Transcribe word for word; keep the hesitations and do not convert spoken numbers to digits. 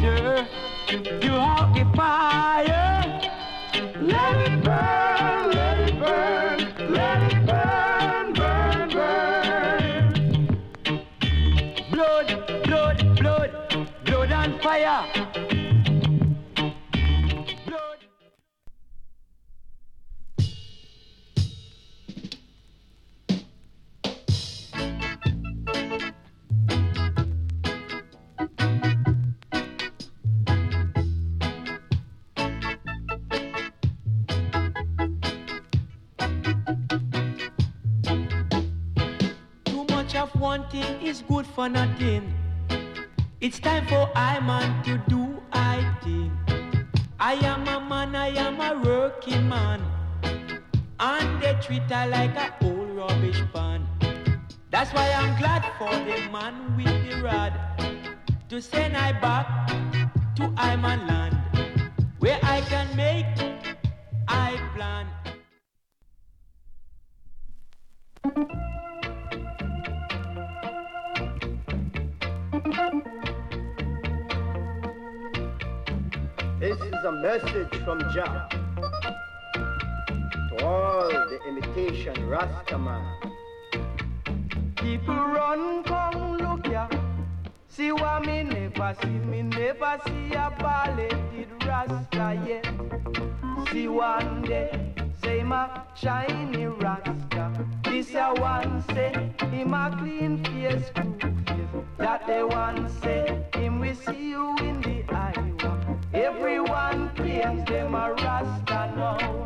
fire. You hold the fire. Let it burn, let it burn, let it burn, burn, burn. Blood, blood, blood, blood and fire. Blood. Of one thing is good for nothing. It's time for I man to do I thing. I am a man, I am a working man, and they treat her like a old rubbish pan. That's why I'm glad for the man with the rod to send I back to I man land, where I can make I plan. This is a message from Jah to all the imitation Rastaman. People run, come look ya. See what me never see, me never see a balleted Rasta yet. See one day, say my shiny Rasta. This a one say, him a clean face, cool face. That the one say, him we see you in the eye. Everyone claims them a Rasta now.